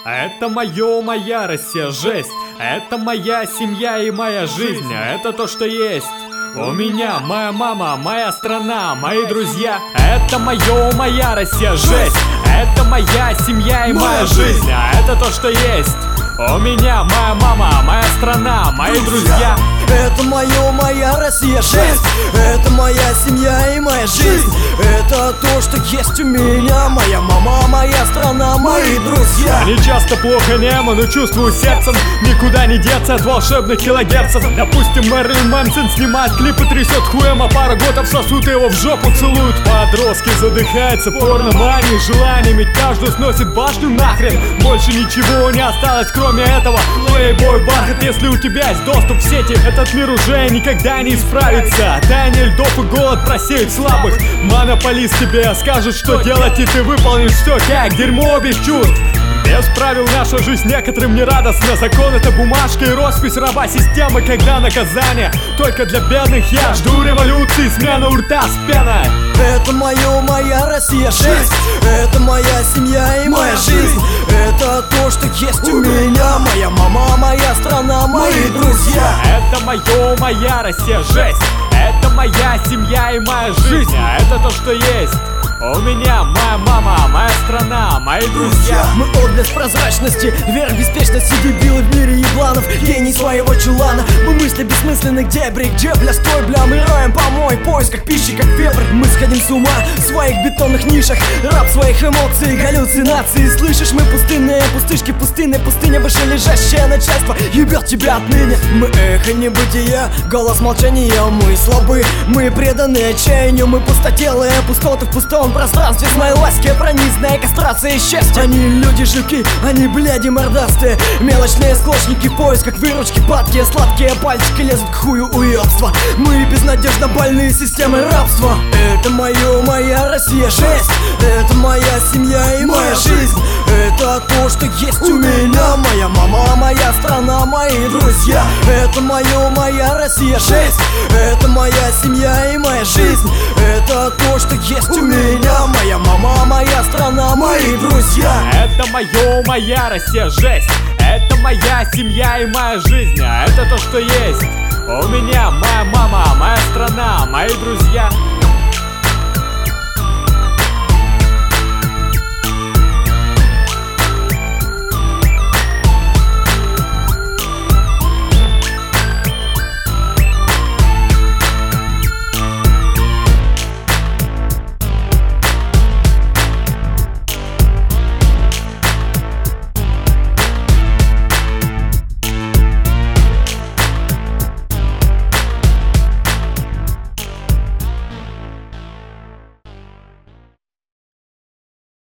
Это моя Россия, жесть. Это моя семья и моя жизнь. Это то, что есть. У меня моя мама, моя страна, мои друзья. Это моя Россия, жесть. Это моя семья и моя жизнь. Это то, что есть. У меня моя мама, моя страна, мои друзья. Это моя Россия, жесть. Это моя семья и моя жизнь. Это то, что есть у меня. Моя мама, моя страна, мои друзья. Они часто плохо немо, но чувствую сердцем. Никуда не деться от волшебных килогерцев. Допустим, Мэрилин Мэнсон снимает клипы, трясет хуем, а пару годов сосут его в жопу целуют. Подростки задыхаются порноманией, желаниями. Каждый сносит башню нахрен. Больше ничего не осталось, кроме этого. Плейбой, бархат, если у тебя есть доступ в сети, этот мир уже никогда не исправится. Таяние льдов и голод просеют слабых. Монополист тебе скажет, что делать, и ты выполнишь все как дерьмо без чувств. Без правил наша жизнь некоторым не радостна. Закон — это бумажка и роспись раба системы. Когда наказание только для бедных, я жду революции, смену рта с пеной. Это моя Россия, жесть. Это моя семья и моя жизнь. Это то, что есть у меня. Моя мама, моя страна, мои друзья. Это моя Россия, жесть. Это моя семья и моя жизнь. Это то, что есть. У меня моя мама, моя страна, мои друзья. Мы отблеск прозрачности, вверх беспечности, дебилы в мире ебланов, гений своего чулана. Мы мысли бессмысленных дебри, где блястой, бля, мы роем помой, поисках пищи, как вепрь. Мы сходим с ума в своих бетонных нишах, раб своих эмоций, галлюцинаций. Слышишь, мы пустынные пустышки, пустынная пустыня, выше лежащее начальство ебет тебя отныне. Мы эхо небытия, голос молчания, мы слабы, мы преданы отчаянию, мы пустотелые, пустоты в пустом пространстве с моей ласки, пронизанная кастрация счастья. Они люди-жуки, они бляди мордастые, мелочные склочники в поисках выручки, падкие сладкие пальчики лезут к хую уебства. Мы безнадежно больные системы рабства. Это моя Россия, жесть. Это моя семья и моя жизнь. Это то, что есть у меня. Моя мама, моя страна, мои друзья. Это моя Россия, жесть. Это моя семья и моя жизнь. Это то, что есть у меня. Моя мама, моя страна, мои друзья. Это моя Россия, жесть. Это моя семья и моя жизнь. Это то, что есть. У меня моя мама, моя страна, мои друзья.